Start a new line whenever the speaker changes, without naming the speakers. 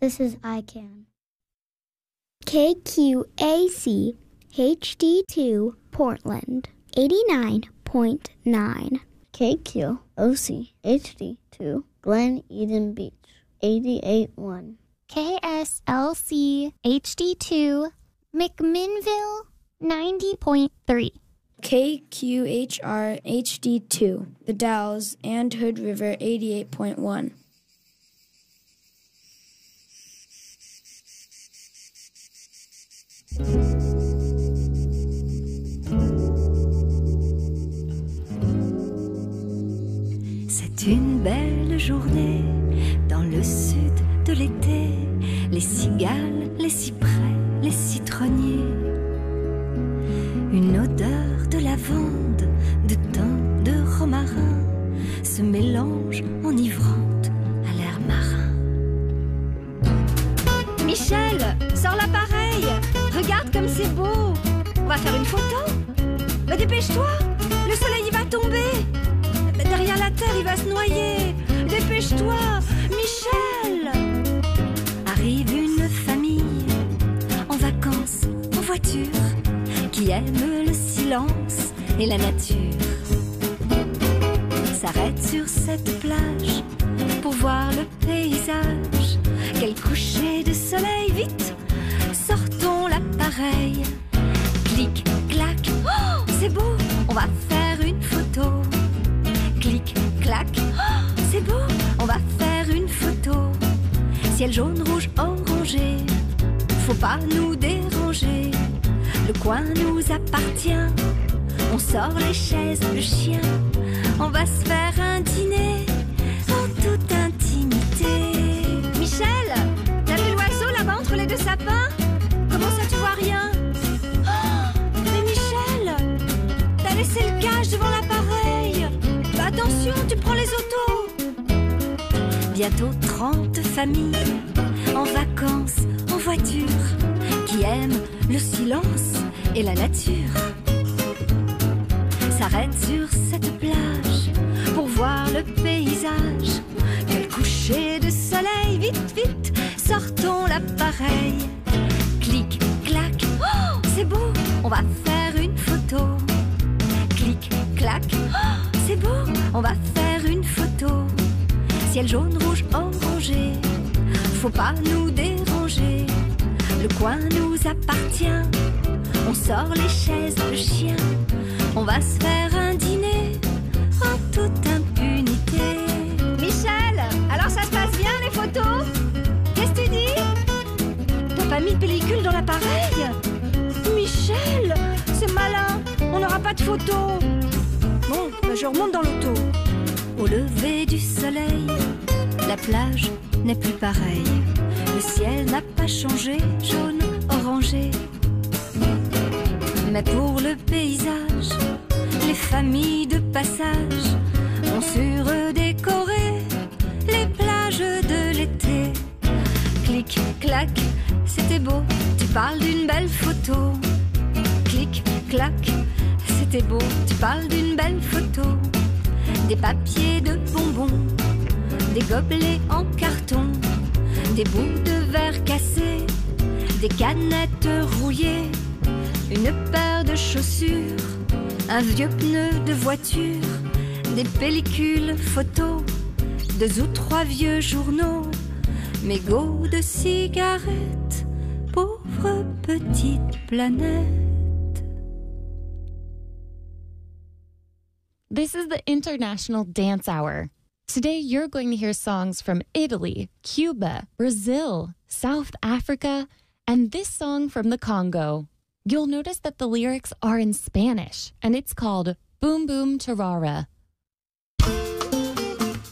This is ICANN. KQAC HD2 Portland 89.9.
KQOC HD2 Glen Eden Beach 88.1.
KSLC HD2 McMinnville 90.3.
KQHR HD2 The Dalles and Hood River 88.1.
C'est une belle journée dans le sud de l'été. Les cigales, les cyprès, les citronniers. Une odeur de lavande, de thym, de romarin se mélange enivrante à l'air marin. Michel, sors l'appareil. Regarde comme c'est beau. On va faire une photo. Mais dépêche-toi, le soleil il va tomber. Derrière la terre, il va se noyer. Dépêche-toi, Michel. Arrive une famille en vacances, en voiture, qui aime le silence et la nature. S'arrête sur cette plage pour voir le paysage. Quel coucher de soleil, vite, sortons l'appareil. Clic, clac, oh, c'est beau, on va faire une photo. Clic, clac, oh, c'est beau, on va faire une photo. Ciel jaune, rouge, orangé, faut pas nous déranger. Le coin nous appartient, on sort les chaises, le chien. On va se faire un dîner en toute intimité. Michel, t'as vu l'oiseau là-bas entre les deux sapins? Comment ça tu vois rien? Oh, mais Michel, t'as laissé le gage devant l'appareil. Bah attention, tu prends les autos. Bientôt 30 familles en vacances, en voiture, qui aiment le silence et la nature. S'arrête sur cette plage pour voir le paysage. Quel coucher de soleil, vite, vite, sortons l'appareil. Clic, clac, oh, c'est beau, on va faire une photo. Clic, clac, oh, c'est beau, on va faire une photo. Ciel jaune, rouge, orangé, faut pas nous déranger. Le coin nous appartient, on sort les chaises, le chien. On va se faire un dîner en toute impunité. Michel, alors ça se passe bien les photos? Qu'est-ce que tu dis? T'as pas mis de pellicule dans l'appareil? Michel, c'est malin, on n'aura pas de photos. Bon, ben je remonte dans l'auto. Au lever du soleil, la plage n'est plus pareille. Le ciel n'a pas changé, jaune, orangé. Mais pour le paysage, les familles de passage ont surdécoré les plages de l'été. Clic, clac, c'était beau, tu parles d'une belle photo. Clic, clac, c'était beau, tu parles d'une belle photo. Des papiers de bonbons, des gobelets en carton, des bouts de verre cassés, des canettes rouillées, une paire de chaussures, un vieux pneu de voiture, des pellicules photos, 2 ou 3 vieux journaux, mégots de cigarettes, pauvre petite planète.
This is the International Dance Hour. Today you're going to hear songs from Italy, Cuba, Brazil, South Africa, and this song from the Congo. You'll notice that the lyrics are in Spanish, and it's called Boom Boom Tarara.